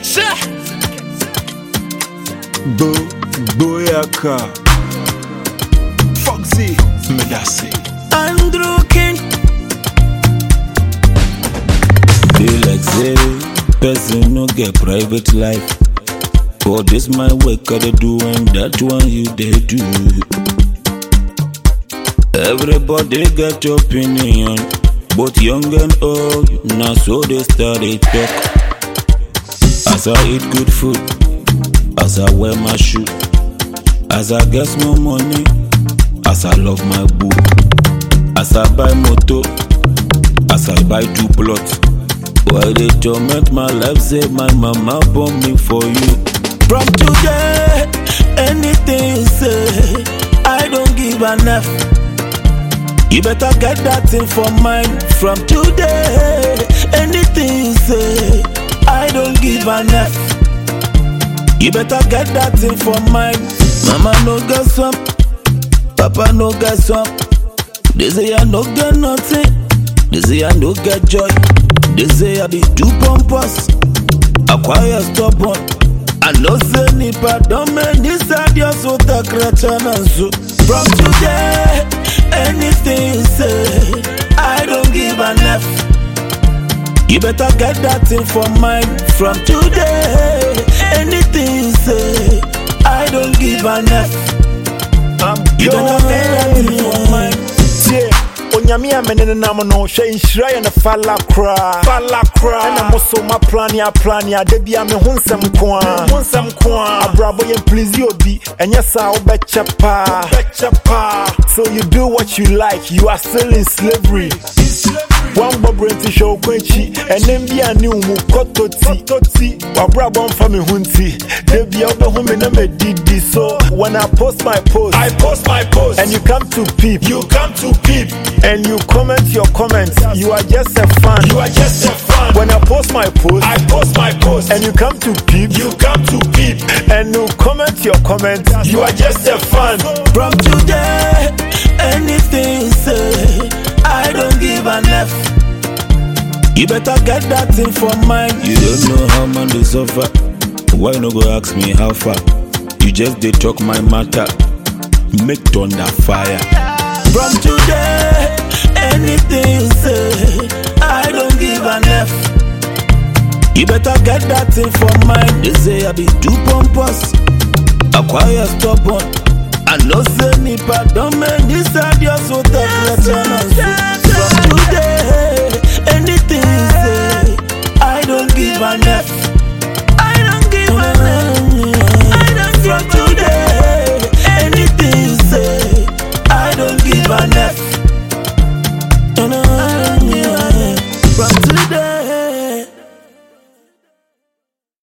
Boyaka Foxy Medasi Andrew King. Feel like say person no get private life. But this my work I dey do and that one you dey do. Everybody get opinion, both young and old. Now so they started talk. As I eat good food, as I wear my shoe, as I get more money, as I love my boo, as I buy motor, as I buy 2 plots. Why they torment my life? Say my mama born me for you. From today, anything you say, I don't give an F. You better get that thing for mine. From today, anything you say, I don't give an F. You better get that thing for mine. Mama no get some, Papa no get some. They say I no get nothing. They say I no get joy. They say I be too pompous, acquire stubborn. I know say nipa don't make this idea so takrachana so. From today, anything you say, I don't give an F. You better get that thing for mine. From today, anything you say, I don't give an F. You better get that thing for mine. Onyami amene nam no hwe nhira ye ne fala kra ena moso ma plan ya de bia me honsem ko a abrabo ye please obi enye sa wo beche pa. So you do what you like, you are still in slavery. One bobrenti show kwenchi enem bia ni umu kototi wabrabo mfa me hunti de bia obe hu me na medidi. So when I post my post, and you come to peep, and you comment your comments, you are just a fan. When I post my post, and you come to peep, and you comment your comments, you are just a fan. From today, anything you say, I don't give an F. You better get that thing for mine. You don't know how man they suffer. Why no go ask me how far? You just they talk my matter. Make thunder fire. From today, anything you say, I don't give an F. You better get that thing for mine. They say I be too pompous, acquire stubborn. I know say nipa don't make this idea so takrachana so.